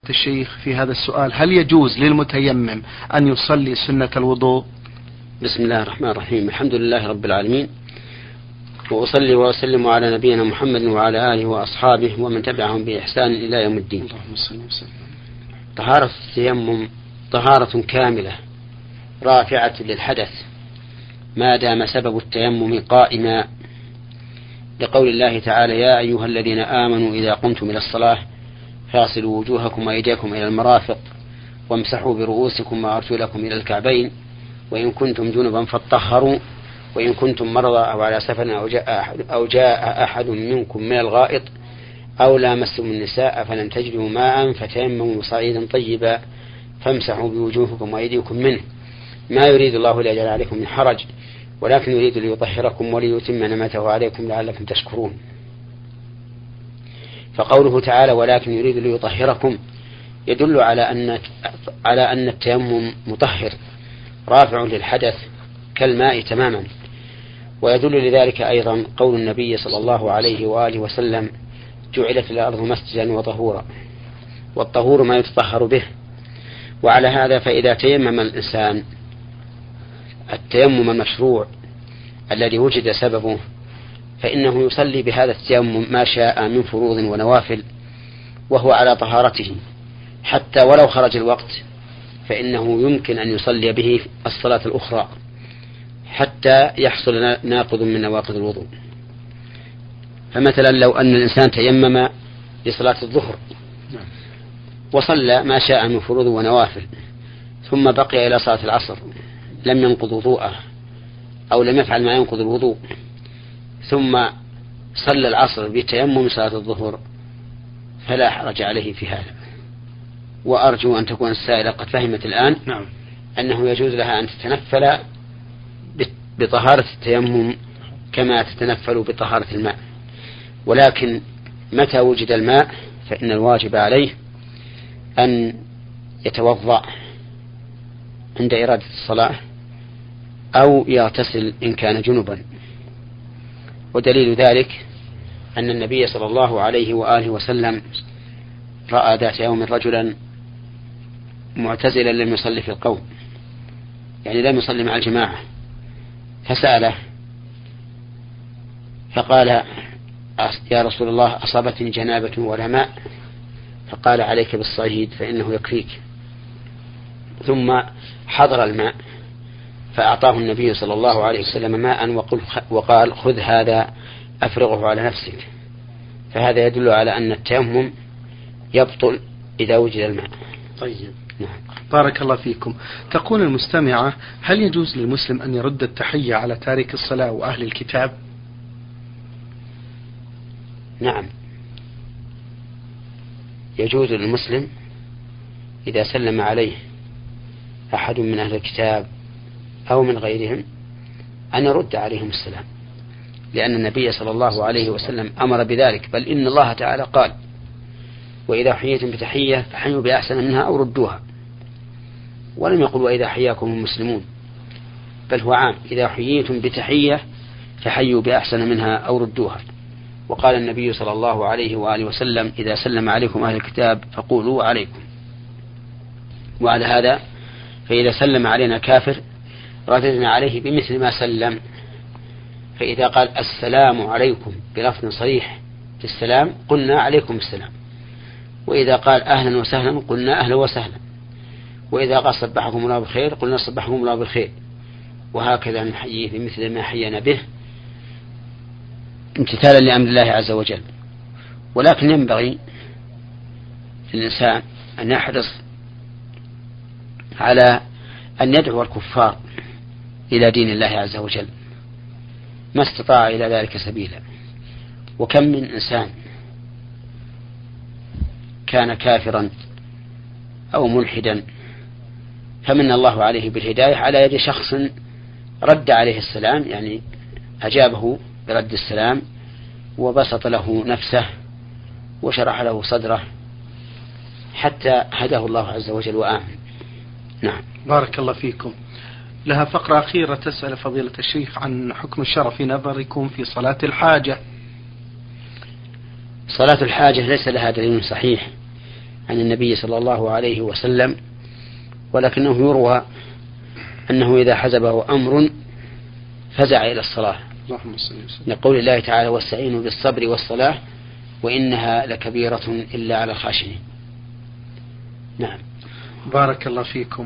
الشيخ في هذا السؤال: هل يجوز للمتيمم أن يصلي سنة الوضوء؟ بسم الله الرحمن الرحيم. الحمد لله رب العالمين، وأصلي وأسلم على نبينا محمد وعلى آله وأصحابه ومن تبعهم بإحسان إلى يوم الدين. طهارة التيمم طهارة كاملة رافعة للحدث ما دام سبب التيمم قائما، لقول الله تعالى: يا أيها الذين آمنوا إذا قمتم إلى الصلاة فاغسلوا وجوهكم وأيديكم إلى المرافق وامسحوا برؤوسكم وأرجلكم إلى الكعبين وإن كنتم جنبا فاطهروا وإن كنتم مرضى أو على سفر أو جاء أحد منكم من الغائط أو لامستم النساء فلم تجدوا ماء فتيمموا صعيدا طيبا فامسحوا بوجوهكم وأيديكم منه ما يريد الله ليجعل عليكم من حرج ولكن يريد ليطهركم وليتم نعمته عليكم لعلكم تشكرون. فقوله تعالى ولكن يريد ليطهركم يدل على أن التيمم مطهر رافع للحدث كالماء تماما. ويدل لذلك أيضا قول النبي صلى الله عليه وآله وسلم: جعلت الأرض مسجدا وطهورا، والطهور ما يتطهر به. وعلى هذا فإذا تيمم الإنسان التيمم المشروع الذي وجد سببه فإنه يصلي بهذا التيمم ما شاء من فروض ونوافل وهو على طهارته، حتى ولو خرج الوقت فإنه يمكن أن يصلي به الصلاة الأخرى حتى يحصل ناقض من نواقض الوضوء. فمثلا لو أن الإنسان تيمم لصلاة الظهر وصلى ما شاء من فروض ونوافل ثم بقي إلى صلاة العصر لم ينقض وضوءه أو لم يفعل ما ينقض الوضوء ثم صلى العصر بتيمم صلاة الظهر فلا حرج عليه في هذا. وأرجو أن تكون السائلة قد فهمت الآن أنه يجوز لها أن تتنفل بطهارة التيمم كما تتنفل بطهارة الماء، ولكن متى وجد الماء فإن الواجب عليه أن يتوضأ عند إرادة الصلاة أو يغتسل إن كان جنبا. ودليل ذلك أن النبي صلى الله عليه وآله وسلم رأى ذات يوم رجلا معتزلا لم يصلي في القوم، يعني لم يصلي مع الجماعة، فسأله فقال: يا رسول الله أصابتني جنابة ولا ماء، فقال: عليك بالصعيد فإنه يكفيك. ثم حضر الماء فأعطاه النبي صلى الله عليه وسلم ماء وقال: خذ هذا أفرغه على نفسك. فهذا يدل على أن التيمم يبطل إذا وجد الماء. طيب، بارك الله فيكم. تقول المستمعة: هل يجوز للمسلم أن يرد التحية على تارك الصلاة وأهل الكتاب؟ نعم، يجوز للمسلم إذا سلم عليه أحد من أهل الكتاب أو من غيرهم أن يرد عليهم السلام، لأن النبي صلى الله عليه وسلم أمر بذلك، بل إن الله تعالى قال: وإذا حييتم بتحية فحيوا بأحسن منها أو ردوها. ولم يقل وإذا حياكم المسلمون، بل هو عام: إذا حييتم بتحية فحيوا بأحسن منها أو ردوها. وقال النبي صلى الله عليه وآله وسلم: إذا سلم عليكم أهل الكتاب فقولوا عليكم. وعلى هذا فإذا سلم علينا كافر رددنا عليه بمثل ما سلم، فإذا قال السلام عليكم بلفظ صريح في السلام قلنا عليكم السلام، وإذا قال أهلا وسهلا قلنا أهلا وسهلا، وإذا قال صبحكم الله بالخير قلنا صبحكم الله بالخير، وهكذا نحييه بمثل ما حيينا به امتثالا لأمر الله عز وجل. ولكن ينبغي للإنسان أن يحرص على أن يدعو الكفار إلى دين الله عز وجل ما استطاع إلى ذلك سبيلا. وكم من إنسان كان كافرا أو ملحدا فمن الله عليه بالهداية على يد شخص رد عليه السلام، يعني أجابه برد السلام وبسط له نفسه وشرح له صدره حتى هداه الله عز وجل وآمن. نعم، بارك الله فيكم. لها فقرة أخيرة تسأل فضيلة الشيخ عن حكم الشرع في نظركم في صلاة الحاجة. صلاة الحاجة ليس لها دليل صحيح عن النبي صلى الله عليه وسلم، ولكنه يروى أنه إذا حزبه أمر فزع إلى الصلاة، لقول الله تعالى: واستعينوا بالصبر والصلاة وإنها لكبيرة إلا على الخاشعين. نعم. بارك الله فيكم.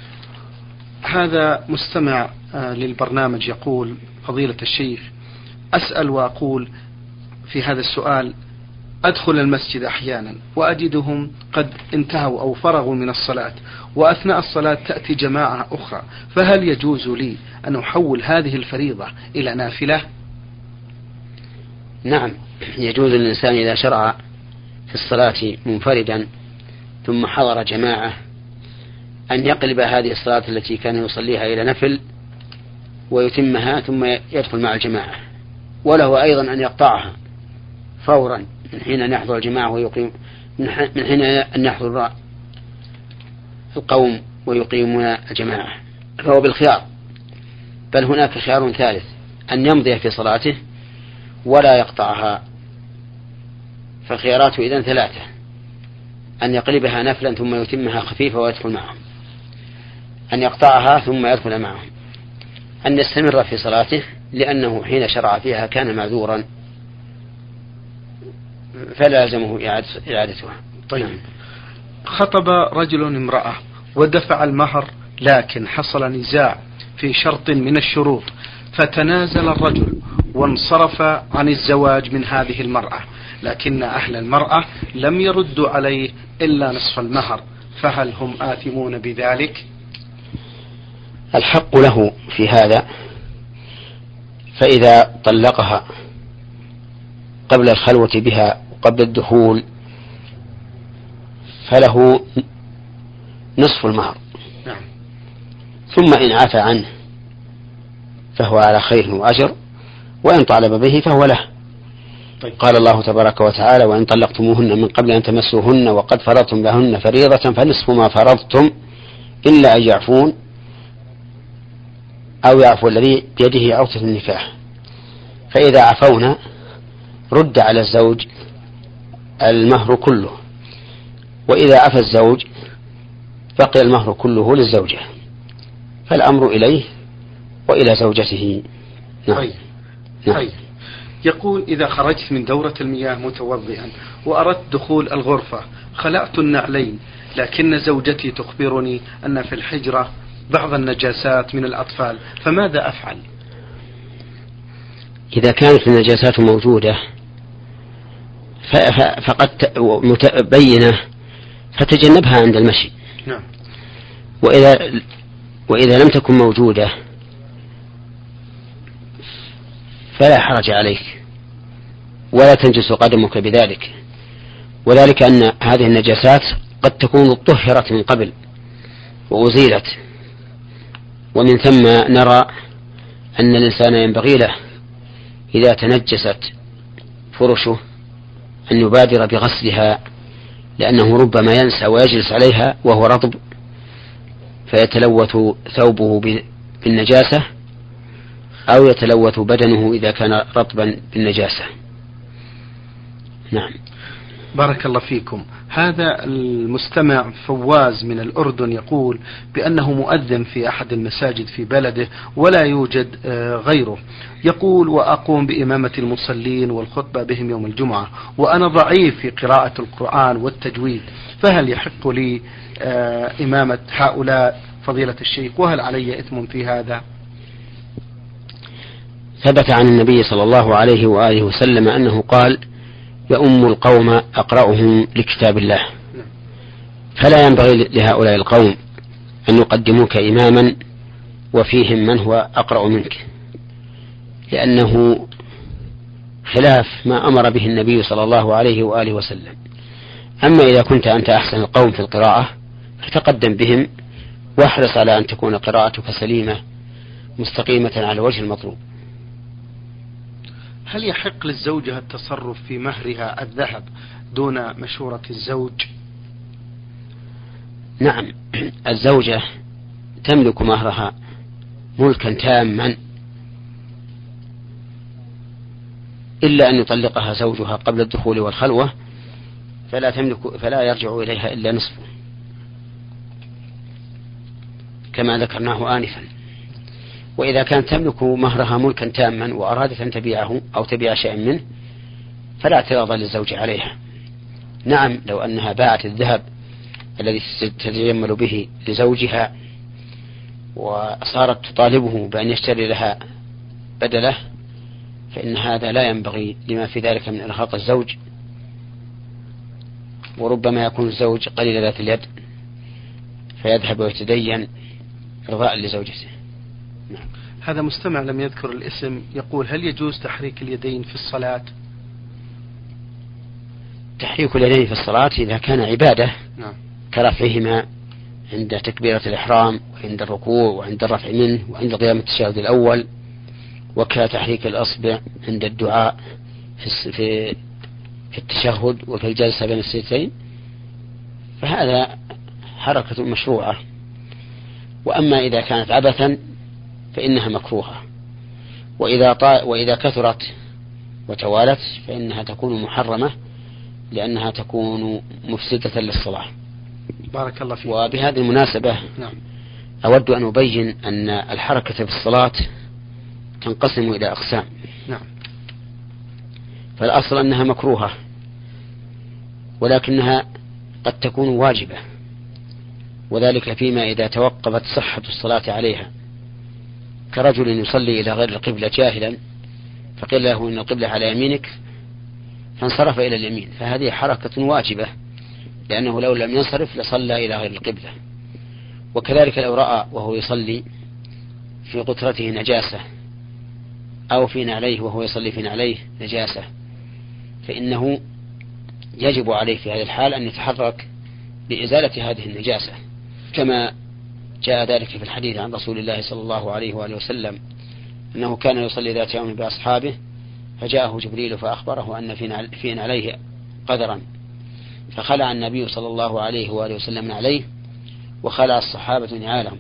هذا مستمع للبرنامج يقول: فضيلة الشيخ، أسأل وأقول في هذا السؤال: أدخل المسجد أحيانا وأجدهم قد انتهوا أو فرغوا من الصلاة، وأثناء الصلاة تأتي جماعة أخرى، فهل يجوز لي أن أحول هذه الفريضة إلى نافلة؟ نعم، يجوز للإنسان إذا شرع في الصلاة منفردا ثم حضر جماعة أن يقلب هذه الصلاة التي كان يصليها إلى نفل ويتمها ثم يدخل مع الجماعة، وله أيضا أن يقطعها فورا من حين أن يحضر الجماعة ويقيم، من حين أن يحضر القوم ويقيمون الجماعة، فهو بالخيار. بل هناك خيار ثالث: أن يمضي في صلاته ولا يقطعها. فخياراته إذن ثلاثة: أن يقلبها نفلا ثم يتمها خفيفة ويدخل معهم، أن يقطعها ثم يدخل معهم، أن يستمر في صلاته لأنه حين شرع فيها كان معذورا فلا يلزمه إعادتها. طيب. خطب رجل امرأة ودفع المهر، لكن حصل نزاع في شرط من الشروط، فتنازل الرجل وانصرف عن الزواج من هذه المرأة، لكن أهل المرأة لم يردوا عليه إلا نصف المهر، فهل هم آثمون بذلك؟ الحق له في هذا، فإذا طلقها قبل الخلوة بها وقبل الدخول فله نصف المهر. نعم. ثم إن عفى عنه فهو على خير وأجر، وإن طالب به فهو له. طيب. قال الله تبارك وتعالى: وإن طلقتموهن من قبل أن تمسوهن وقد فرضتم لهن فريضة فنصف ما فرضتم إلا أن يعفون أو يعفو الذي بيده عقدة النكاح. فإذا عفونا رد على الزوج المهر كله، وإذا عفى الزوج بقي المهر كله للزوجة، فالأمر إليه وإلى زوجته. نعم. طيب. طيب. يقول: إذا خرجت من دورة المياه متوضئا وأردت دخول الغرفة، خلعت النعلين، لكن زوجتي تخبرني أن في الحجرة بعض النجاسات من الأطفال، فماذا أفعل؟ إذا كانت النجاسات موجودة فقد متبينة فتجنبها عند المشي. نعم. وإذا لم تكن موجودة فلا حرج عليك ولا تنجس قدمك بذلك، وذلك أن هذه النجاسات قد تكون طهرت من قبل وأزيلت، ومن ثم نرى أن الإنسان ينبغي له إذا تنجست فرشه أن يبادر بغسلها، لأنه ربما ينسى ويجلس عليها وهو رطب فيتلوث ثوبه بالنجاسة أو يتلوث بدنه إذا كان رطبا بالنجاسة. نعم. بارك الله فيكم. هذا المستمع فواز من الأردن يقول بأنه مؤذن في أحد المساجد في بلده ولا يوجد غيره. يقول: وأقوم بإمامة المصلين والخطبة بهم يوم الجمعة، وأنا ضعيف في قراءة القرآن والتجويد، فهل يحق لي إمامة هؤلاء فضيلة الشيخ، وهل علي إثم في هذا؟ ثبت عن النبي صلى الله عليه وآله وسلم أنه قال: يؤم القوم أقرأهم لكتاب الله، فلا ينبغي لهؤلاء القوم أن يقدموك إماما وفيهم من هو أقرأ منك، لأنه خلاف ما أمر به النبي صلى الله عليه وآله وسلم. أما إذا كنت أنت أحسن القوم في القراءة فتقدم بهم، واحرص على أن تكون قراءتك سليمة مستقيمة على الوجه المطلوب. هل يحق للزوجة التصرف في مهرها الذهب دون مشورة الزوج؟ نعم، الزوجة تملك مهرها ملكا تاما، إلا أن يطلقها زوجها قبل الدخول والخلوة فلا يرجع إليها إلا نصفه كما ذكرناه آنفا. وإذا كانت تملك مهرها ملكا تاما وأرادت أن تبيعه أو تبيع شيئا منه فلا اعتراض للزوج عليها. نعم، لو أنها باعت الذهب الذي تتجمل به لزوجها وصارت تطالبه بأن يشتري لها بدله فإن هذا لا ينبغي لما في ذلك من إرهاق الزوج، وربما يكون الزوج قليل ذات اليد فيذهب ويتدين إرضاء لزوجته. هذا مستمع لم يذكر الاسم يقول: هل يجوز تحريك اليدين في الصلاة؟ تحريك اليدين في الصلاة إذا كان عبادة نعم. كرفعهما عند تكبيرة الإحرام وعند الركوع وعند الرفع منه وعند قيام التشهد الأول، وكتحريك الأصبع عند الدعاء في التشهد وفي الجلسة بين السجدتين، فهذا حركة مشروعة. وأما إذا كانت عبثا فإنها مكروهة، وإذا كثرت وتوالت فإنها تكون محرمة لأنها تكون مفسدة للصلاة. بارك الله فيك. وبهذه المناسبة نعم. أود أن أبين أن الحركة في الصلاة تنقسم إلى أقسام. نعم. فالأصل أنها مكروهة، ولكنها قد تكون واجبة، وذلك فيما إذا توقفت صحة الصلاة عليها، كرجل يصلي إلى غير القبلة جاهلا فقيل له إن القبلة على يمينك فانصرف إلى اليمين، فهذه حركة واجبة لأنه لو لم ينصرف لصلى إلى غير القبلة. وكذلك لو رأى وهو يصلي في قطرته نجاسة أو في نعليه وهو يصلي في نعليه نجاسة فإنه يجب عليه في هذه الحال أن يتحرك لإزالة هذه النجاسة، كما جاء ذلك في الحديث عن رسول الله صلى الله عليه وآله وسلم أنه كان يصلي ذات يوم بأصحابه فجاءه جبريل فأخبره أن في نعليه قدرا، فخلع النبي صلى الله عليه وآله وسلم نعليه وخلع الصحابة نعالهم،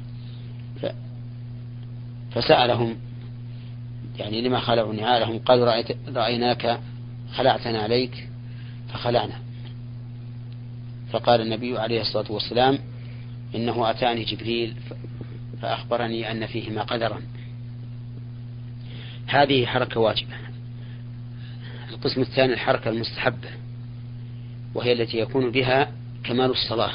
فسألهم يعني لما خلعوا نعالهم؟ قالوا رأيناك خلعت نعليك فخلعنا. فقال النبي عليه الصلاة والسلام: إنه أتاني جبريل فأخبرني أن فيهما قدرا. هذه حركة واجبة. القسم الثاني الحركة المستحبة، وهي التي يكون بها كمال الصلاة،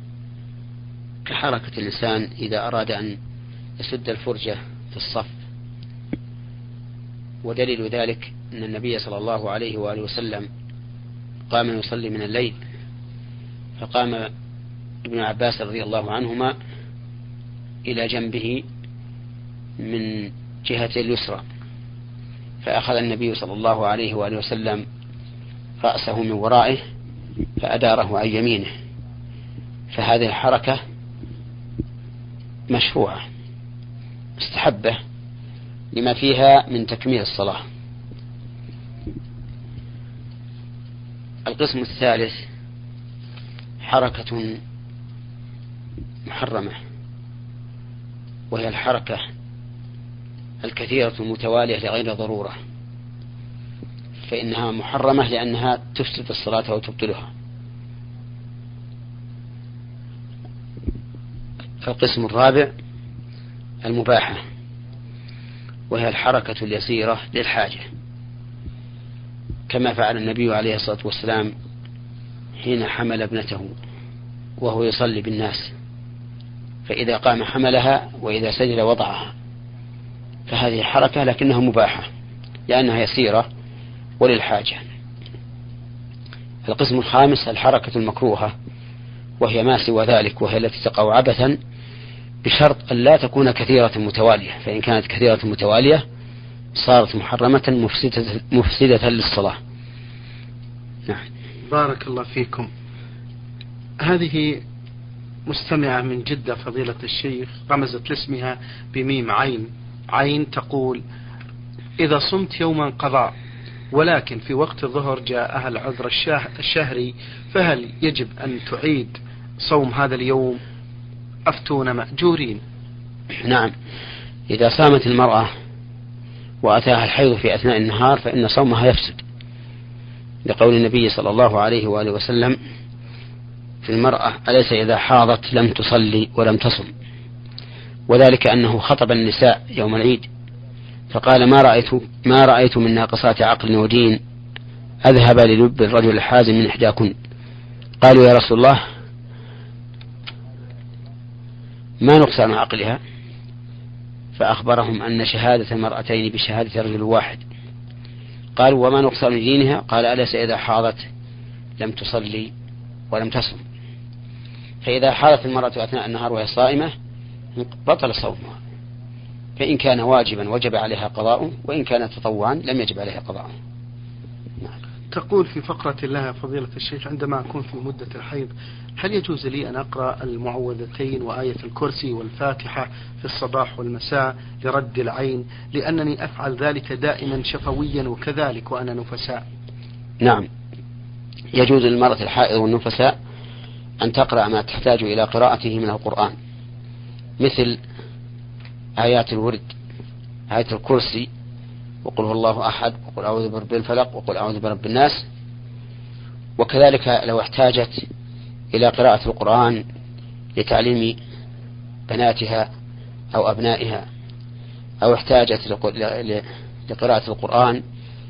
كحركة الإنسان إذا أراد أن يسد الفرجة في الصف. ودليل ذلك أن النبي صلى الله عليه وآله وسلم قام يصلي من الليل، فقام ابن عباس رضي الله عنهما إلى جنبه من جهة اليسرى، فأخذ النبي صلى الله عليه وآله وسلم رأسه من ورائه فأداره عن يمينه، فهذه الحركة مشروعة مستحبة لما فيها من تكميل الصلاة. القسم الثالث حركة محرمة، وهي الحركة الكثيرة المتوالية لغير ضرورة، فإنها محرمة لأنها تفسد الصلاة وتبطلها. القسم الرابع المباحة، وهي الحركة اليسيرة للحاجة، كما فعل النبي عليه الصلاة والسلام حين حمل ابنته وهو يصلي بالناس، فإذا قام حملها وإذا سجد وضعها، فهذه حركة لكنها مباحة لأنها يسيرة وللحاجة. القسم الخامس الحركة المكروهة، وهي ما سوى ذلك، وهي التي تقع عبثا بشرط أن لا تكون كثيرة متوالية، فإن كانت كثيرة متوالية صارت محرمة مفسدة للصلاة. نعم. بارك الله فيكم. هذه مستمعة من جدة فضيلة الشيخ رمزت لاسمها بميم عين تقول: إذا صمت يوما قضاء ولكن في وقت الظهر جاءها العذر الشهري فهل يجب أن تعيد صوم هذا اليوم؟ أفتون مأجورين. نعم، إذا صامت المرأة وأتاها الحيض في أثناء النهار فإن صومها يفسد، لقول النبي صلى الله عليه وآله وسلم في المرأة: أليس إذا حاضت لم تصلي ولم تصم؟ وذلك أنه خطب النساء يوم العيد فقال: ما رأيت من ناقصات عقل ودين أذهب للب الرجل الحازم من إحداكن. قالوا: يا رسول الله، ما نقصان عقلها؟ فأخبرهم أن شهادة المرأتين بشهادة رجل واحد. قالوا: وما نقصان دينها؟ قال: أليس إذا حاضت لم تصلي ولم تصم؟ فإذا حاضت المرأة أثناء النهار وهي صائمة بطل صومها، فإن كان واجبا وجب عليها قضاء، وإن كان تطوعا لم يجب عليها قضاء. تقول في فقرة الله فضيلة الشيخ: عندما أكون في مدة الحيض هل يجوز لي أن أقرأ المعوذتين وآية الكرسي والفاتحة في الصباح والمساء لرد العين، لأنني أفعل ذلك دائما شفويا وكذلك وأنا نفساء؟ نعم، يجوز للمرأة الحائض والنفساء أن تقرأ ما تحتاج إلى قراءته من القرآن، مثل آيات الورد، آية الكرسي، وقل هو الله أحد، وقل أعوذ برب الفلق، وقل أعوذ برب الناس. وكذلك لو احتاجت إلى قراءة القرآن لتعليم بناتها أو أبنائها، أو احتاجت لقراءة القرآن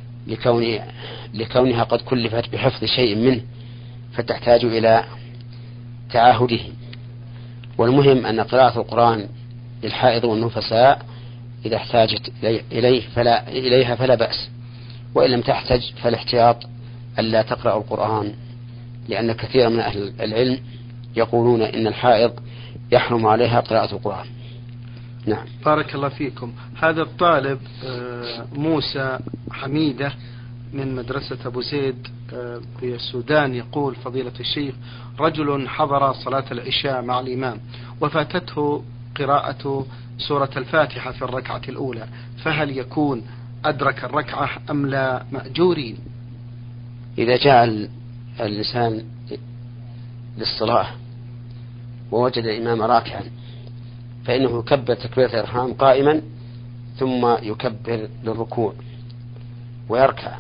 لكونها قد كلفت بحفظ شيء منه فتحتاج إلى تعاهده. والمهم أن قراءة القرآن للحائض والنفساء إذا احتاجت إليها فلا بأس، وإن لم تحتج فالاحتياط ألا تقرأ القرآن، لأن كثير من أهل العلم يقولون إن الحائض يحرم عليها قراءة القرآن. نعم. بارك الله فيكم. هذا الطالب موسى حميدة من مدرسة أبو زيد في السودان يقول: فضيلة الشيخ، رجل حضر صلاة العشاء مع الإمام وفاتته قراءة سورة الفاتحة في الركعة الأولى، فهل يكون أدرك الركعة أم لا مأجورين؟ إذا جاء الإنسان للصلاة ووجد الإمام راكعا فإنه يكبر تكبيرة الإحرام قائما، ثم يكبر للركوع ويركع،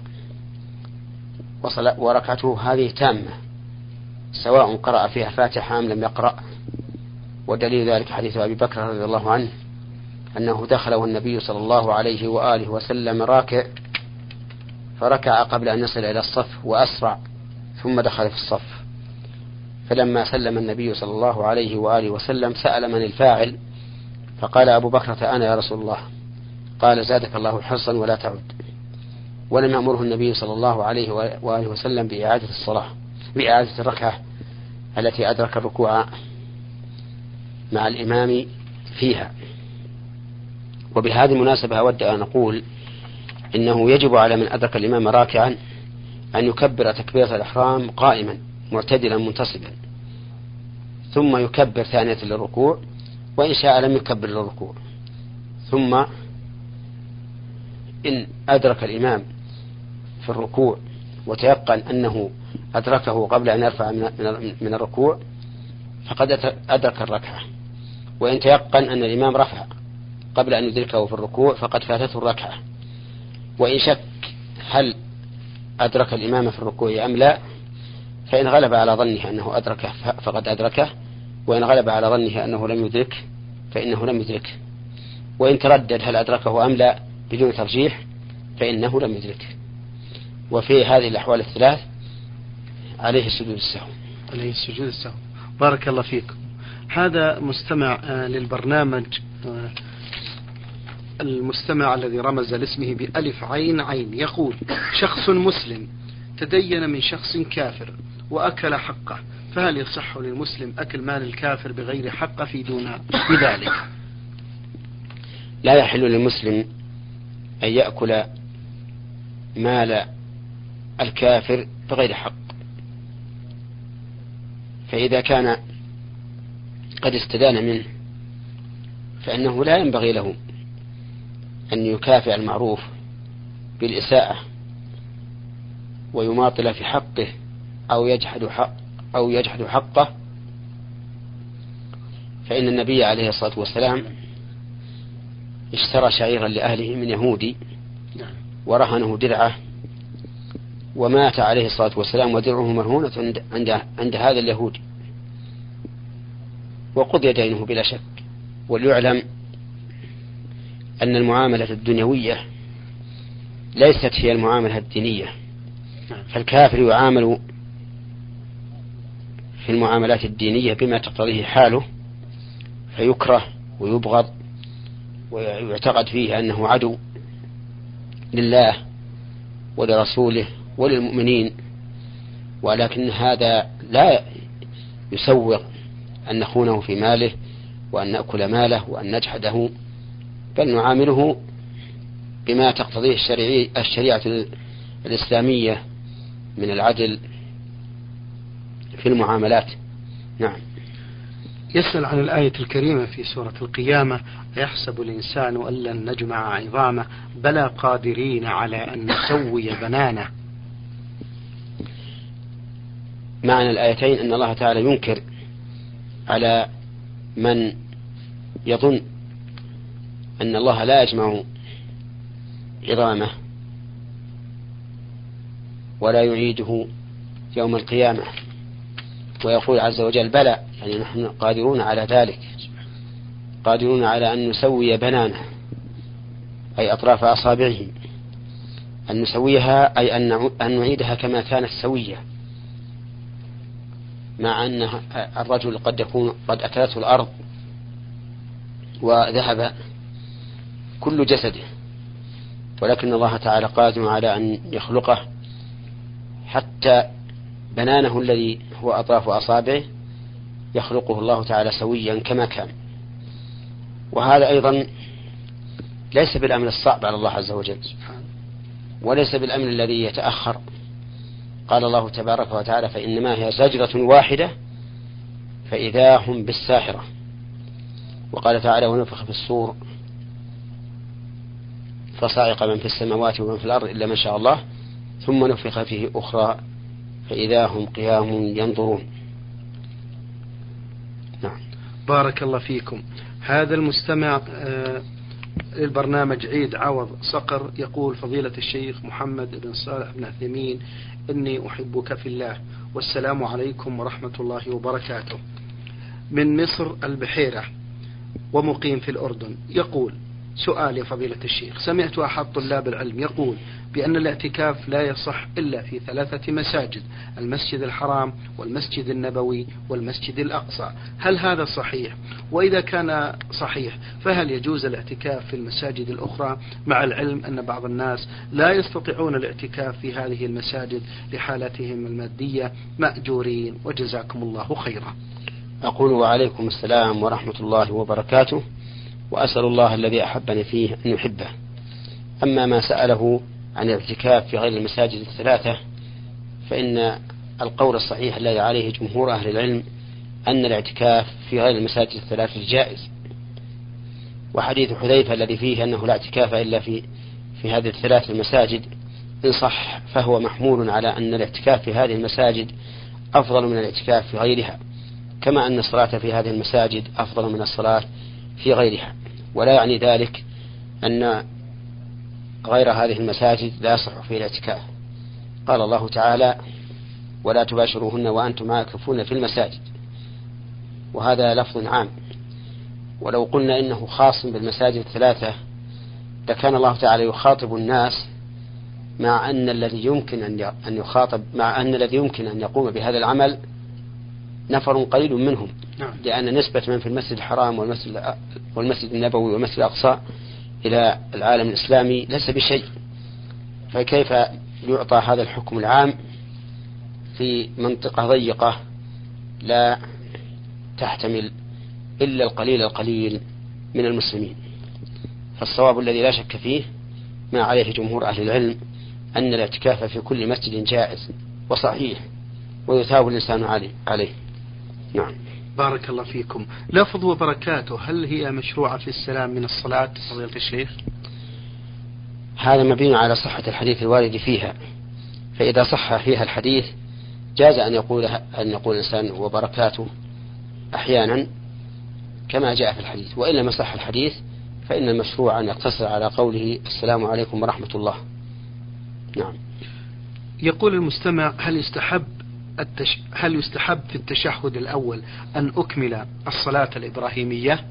وركعته هذه تامة سواء قرأ فيها فاتحة أم لم يقرأ. ودليل ذلك حديث أبي بكر رضي الله عنه أنه دخله النبي صلى الله عليه وآله وسلم راكع فركع قبل أن يصل إلى الصف وأسرع ثم دخل في الصف، فلما سلم النبي صلى الله عليه وآله وسلم سأل من الفاعل، فقال: أبو بكرة أنا يا رسول الله. قال: زادك الله حرصا ولا تعد. ولم يأمره النبي صلى الله عليه وآله وسلم بإعادة الركعة التي أدرك الركوع مع الإمام فيها. وبهذه المناسبة أود أن أقول إنه يجب على من أدرك الإمام راكعا أن يكبر تكبيرة الإحرام قائما معتدلا منتصبا، ثم يكبر ثانية للركوع، وإن شاء لم يكبر للركوع. ثم إن أدرك الإمام في الركوع وتيقن أنه أدركه قبل أن يرفع من الركوع فقد أدرك الركعة، وإن تيقن أن الإمام رفع قبل أن يدركه في الركوع فقد فاتته الركعة. وإن شك هل أدرك الإمام في الركوع أم لا، فإن غلب على ظنه أنه أدركه فقد أدركه، وإن غلب على ظنه أنه لم يدرك فإنه لم يدرك، وإن تردد هل أدركه أم لا بدون ترجيح فإنه لم يدرك. وفي هذه الأحوال الثلاث عليه السجود السهو. بارك الله فيكم. هذا مستمع للبرنامج، المستمع الذي رمز لاسمه بألف عين عين، يقول: شخص مسلم تدين من شخص كافر وأكل حقه، فهل يصح للمسلم أكل مال الكافر بغير حقه في دون بذلك؟ لا يحل للمسلم أن يأكل مال الكافر بغير حق، فإذا كان قد استدان منه فإنه لا ينبغي له أن يكافئ المعروف بالإساءة ويماطل في حقه أو يجحد حقه، فإن النبي عليه الصلاة والسلام اشترى شعيرا لأهله من يهودي ورهنه درعه ومات عليه الصلاة والسلام ودرعه مرهونة عند هذا اليهودي، وقضي دينه بلا شك. وليعلم أن المعاملة الدنيوية ليست هي المعاملة الدينية، فالكافر يعامل في المعاملات الدينية بما تقتضيه حاله، فيكره ويبغض ويعتقد فيه أنه عدو لله ولرسوله وللمؤمنين، ولكن هذا لا يسوغ أن نخونه في ماله وأن نأكل ماله وأن نجحده، بل نعامله بما تقتضيه الشريعة الإسلامية من العدل في المعاملات. نعم. يسأل عن الآية الكريمة في سورة القيامة: يحسب الإنسان أن لن نجمع عظامه بلى قادرين على أن نسوي بنانه. معنى الآيتين أن الله تعالى ينكر على من يظن أن الله لا يجمع عظامه ولا يعيده يوم القيامة، ويقول عز وجل: بلى، يعني نحن قادرون على ذلك، قادرون على أن نسوي بنانه، أي أطراف أصابعه، أن نسويها أي أن نعيدها كما كانت سوية، مع أن الرجل قد يكون قد أكلته الأرض وذهب كل جسده، ولكن الله تعالى قادر على أن يخلقه حتى بنانه الذي هو أطراف أصابعه يخلقه الله تعالى سويا كما كان. وهذا أيضا ليس بالأمر الصعب على الله عز وجل، وليس بالأمر الذي يتأخر. قال الله تبارك وتعالى: فإنما هي زجرة واحدة فإذا هم بالساحرة. وقال تعالى: ونفخ في الصور فصعق من في السماوات ومن في الأرض إلا ما شاء الله ثم نفخ فيه أخرى فإذا هم قيام ينظرون. نعم. بارك الله فيكم. هذا المستمع للبرنامج عيد عوض صقر يقول: فضيلة الشيخ محمد بن صالح بن عثيمين، إني أحبك في الله، والسلام عليكم ورحمة الله وبركاته. من مصر البحيرة ومقيم في الأردن. يقول: سؤال يا فضيلة الشيخ، سمعت أحد طلاب العلم يقول بأن الاعتكاف لا يصح إلا في 3 مساجد: المسجد الحرام والمسجد النبوي والمسجد الأقصى، هل هذا صحيح؟ وإذا كان صحيح فهل يجوز الاعتكاف في المساجد الأخرى، مع العلم أن بعض الناس لا يستطيعون الاعتكاف في هذه المساجد لحالتهم المادية مأجورين؟ وجزاكم الله خيرا. أقول: وعليكم السلام ورحمة الله وبركاته، وأسأل الله الذي أحبني فيه أن يحبه. أما ما سأله عن الاعتكاف في غير المساجد 3، فإن القول الصحيح الذي عليه جمهور أهل العلم أن الاعتكاف في غير المساجد 3 جائز. وحديث حذيفة الذي فيه أنه لا اعتكاف إلا في هذه 3 المساجد إن صح فهو محمول على أن الاعتكاف في هذه المساجد أفضل من الاعتكاف في غيرها، كما أن الصلاة في هذه المساجد أفضل من الصلاة في غيرها. ولا يعني ذلك أن غير هذه المساجد لا يصح فيه الاعتكاف. قال الله تعالى: ولا تباشروهن وأنتم عاكفون في المساجد، وهذا لفظ عام. ولو قلنا إنه خاص بالمساجد 3 لكان الله تعالى يخاطب الناس، مع أن الذي يمكن أن يخاطب، مع أن الذي يمكن أن يقوم بهذا العمل نفر قليل منهم، لأن نسبة من في المسجد الحرام والمسجد النبوي والمسجد الأقصى إلى العالم الإسلامي ليس بشيء، فكيف يعطى هذا الحكم العام في منطقة ضيقة لا تحتمل إلا القليل من المسلمين؟ فالصواب الذي لا شك فيه ما عليه جمهور أهل العلم أن الاعتكاف في كل مسجد جائز وصحيح ويثاب الإنسان عليه. نعم. بارك الله فيكم. لفظ وبركاته هل هي مشروعة في السلام من الصلاة فضيلة الشيخ؟ هذا مبني على صحة الحديث الوارد فيها، فإذا صح فيها الحديث جاز أن يقول الإنسان وبركاته أحيانا كما جاء في الحديث، وإن لم يصح الحديث فإن المشروع أن يقتصر على قوله: السلام عليكم ورحمة الله. نعم. يقول المستمع: هل يستحب في التشهد الأول أن أكمل الصلاة الإبراهيمية؟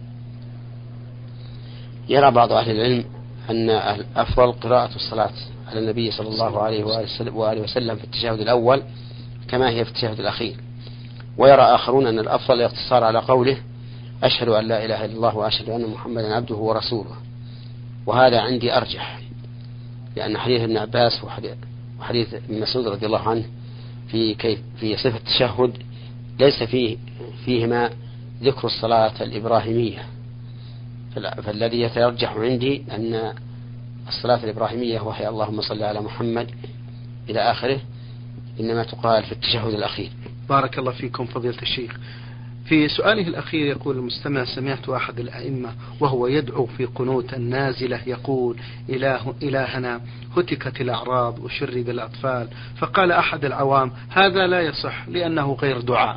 يرى بعض أهل العلم أن الأفضل قراءة الصلاة على النبي صلى الله عليه وآله وسلم في التشهد الأول كما هي في التشهد الأخير، ويرى آخرون أن الأفضل الاقتصار على قوله أشهد أن لا إله إلا الله وأشهد أن محمدا عبده ورسوله، وهذا عندي أرجح، لأن حديث ابن عباس وحديث ابن مسعود رضي الله عنه في صفة التشهد ليس فيهما ذكر الصلاة الإبراهيمية، فالذي يترجح عندي أن الصلاة الإبراهيمية وهي اللهم صل على محمد إلى آخره إنما تقال في التشهد الأخير. بارك الله فيكم فضيلة الشيخ. في سؤاله الأخير يقول المستمع: سمعت أحد الأئمة وهو يدعو في قنوت النازلة يقول: إلهنا هتكت الأعراض وشرب الأطفال، فقال أحد العوام: هذا لا يصح لأنه غير دعاء.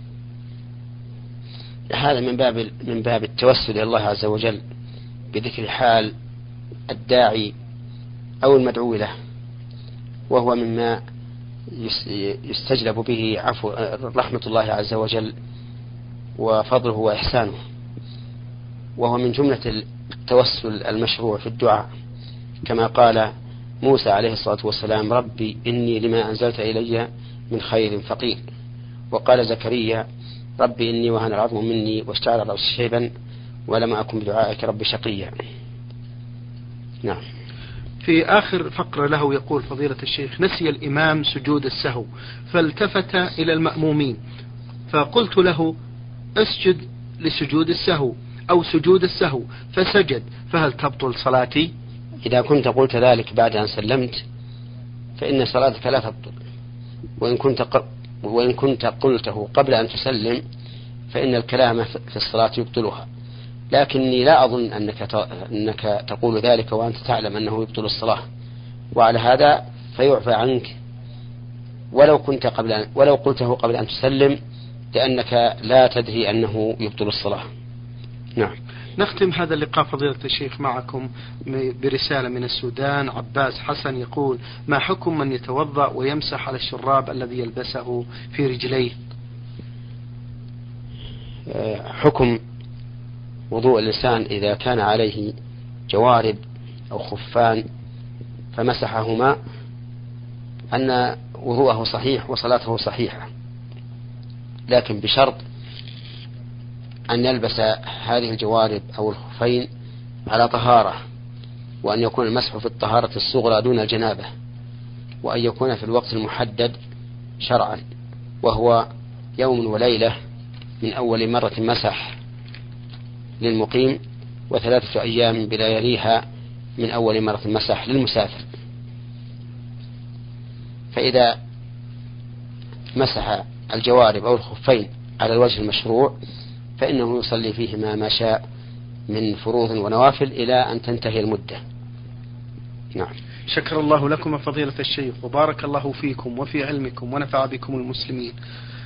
هذا من باب التوسل إلى الله عز وجل بذكر حال الداعي أو المدعو له، وهو مما يستجلب به رحمة الله عز وجل وفضله وإحسانه، وهو من جملة التوسل المشروع في الدعاء، كما قال موسى عليه الصلاة والسلام: ربي إني لما أنزلت إلي من خير فقير. وقال زكريا: ربي إني وهن العظم مني واشتعل الرأس شيبا ولم أكن بدعائك ربي شقيا. نعم. في آخر فقرة له يقول فضيلة الشيخ: نسي الإمام سجود السهو فالتفت إلى المأمومين فقلت له: اسجد لسجود السهو أو سجود السهو، فسجد، فهل تبطل صلاتي؟ إذا كنت قلت ذلك بعد أن سلمت فإن صلاتك لا تبطل، وإن كنت قلته قبل أن تسلم فإن الكلام في الصلاة يبطلها، لكني لا أظن أنك تقول ذلك وأنت تعلم أنه يبطل الصلاة، وعلى هذا فيعفى عنك ولو قلته قبل أن تسلم، لأنك لا تدري أنه يبطل الصلاة. نعم. نختم هذا اللقاء فضيلة الشيخ معكم برسالة من السودان. عباس حسن يقول: ما حكم من يتوضأ ويمسح على الشراب الذي يلبسه في رجليه؟ حكم وضوء الإنسان إذا كان عليه جوارب أو خفان فمسحهما أن وضوءه صحيح وصلاته صحيحة، لكن بشرط أن يلبس هذه الجوارب أو الخفين على طهارة، وأن يكون المسح في الطهارة الصغرى دون الجنابة، وأن يكون في الوقت المحدد شرعا، وهو يوم وليلة من أول مرة مسح للمقيم، و3 أيام بلياليها من أول مرة مسح للمسافر. فإذا مسح الجوارب أو الخفين على الوجه المشروع فإنه يصلي فيهما ما شاء من فروض ونوافل إلى أن تنتهي المدة. نعم. شكر الله لكم فضيلة الشيخ، وبارك الله فيكم وفي علمكم ونفع بكم المسلمين.